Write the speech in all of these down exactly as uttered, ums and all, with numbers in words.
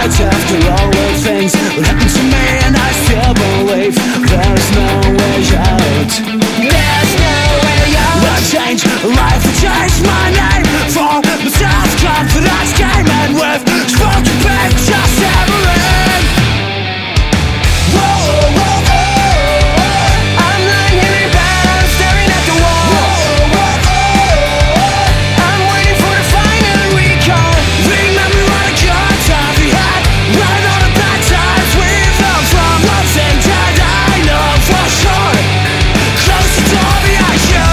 right after all the things that happened to me, and I still believe there's no way out. There's no way out. I changed life, I changed my name for my self-confidence came in with spoken pictures everywhere. Whoa, whoa, whoa. I'm lying here in bed, I'm staring at the wall. Whoa, whoa, whoa. I'm waiting for the final recall. Remember all the good times we had, right all the bad times we've learned from. Love's and dead, I know for sure. Close the door behind you.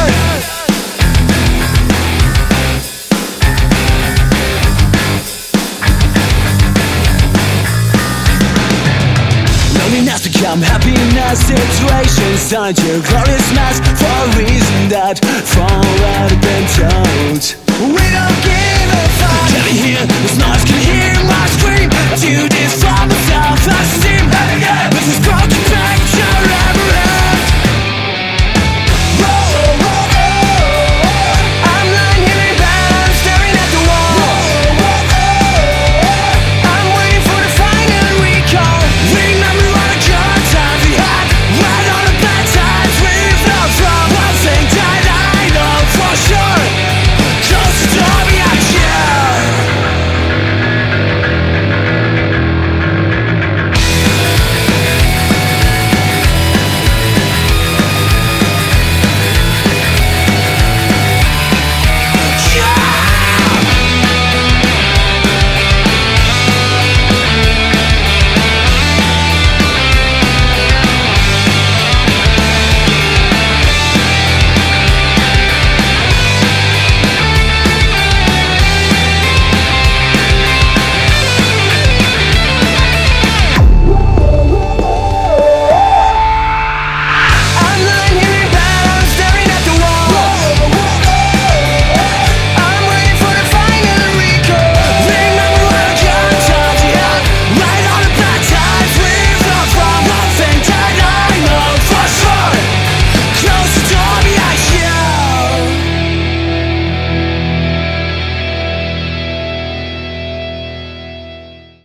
Loneliness become happiness, situations turn to glorious mess for a reason that far already been told. We don't give a fuck. Can you hear this noise? Can you hear my scream? Do this for myself, I steam. This is broken.